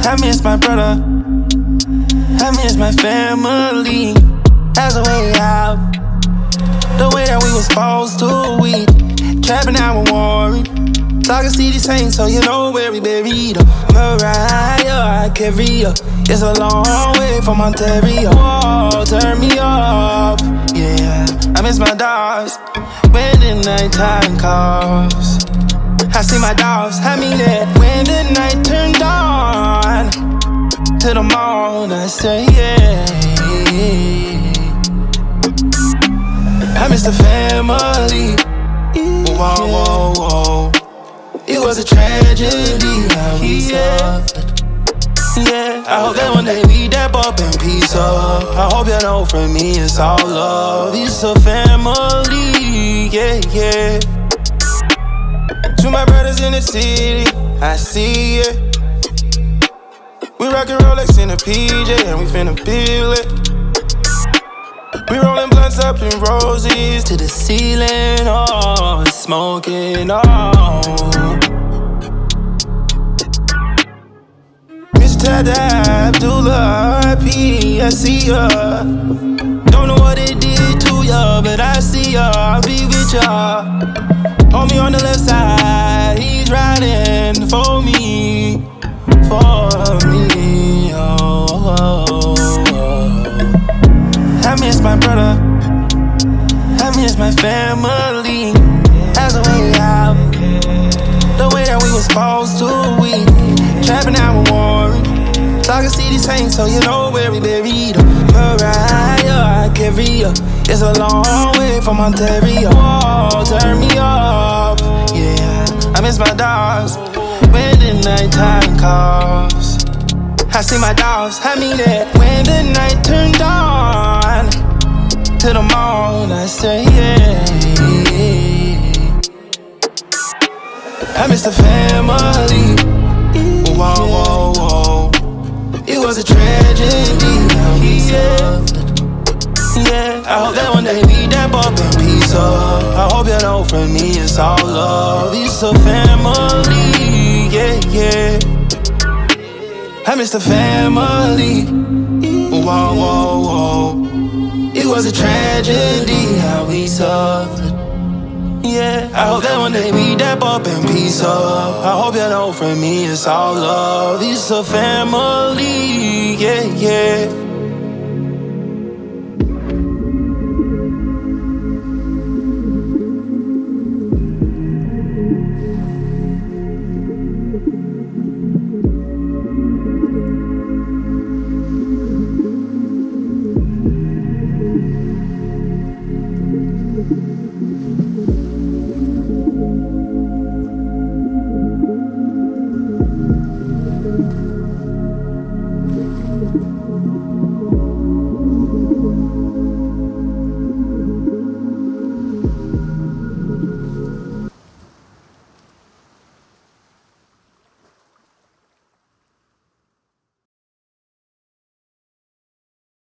I miss my brother, I miss my family. That's the way out, the way that we was supposed to. We trapping out with Warren, talking city saints, so you know where we buried her. Mariah, I carry her. It's a long way from Ontario. Whoa, turn me up, yeah. I miss my dogs when the nighttime calls. I see my dogs, I mean it. When the night turned on to the morn, I say yeah. I miss the family. Whoa, whoa, whoa. It was a tragedy how we suffered. Yeah, I hope that one day we dap up and peace up. I hope you know from me it's all love. It's a family, yeah, yeah. To my brothers in the city, I see it. We rockin' Rolex in a PJ and we finna feel it. We rollin' blunts up in roses to the ceiling, oh, smoking, oh. Mr. Abdullah, I see ya. Don't know what it did to ya, but I see ya, I'll be with ya. Homie on the left side, he's riding for me, oh, oh, oh. I miss my brother, I miss my family. That's the way out, the way that we was supposed to. We trapping out with Warren, talking city saints, so you know where we buried her. Mariah, I carry her. It's a long way from Ontario. Whoa, turn me up, yeah. I miss my dogs when the nighttime calls. I see my dogs, I mean it. When the night turned on to the morn, I say yeah. I miss the family. Whoa, whoa, whoa. It was a tragedy how we suffered. Yeah, I hope that one day we dap up and peace up. I hope you know from me it's all love. It's a family, yeah, yeah. I miss the family. Whoa, whoa, whoa. It was a tragedy how we suffered. Yeah, I hope that one day we dap up and peace up. I hope you know from me it's all love. It's a family, yeah, yeah.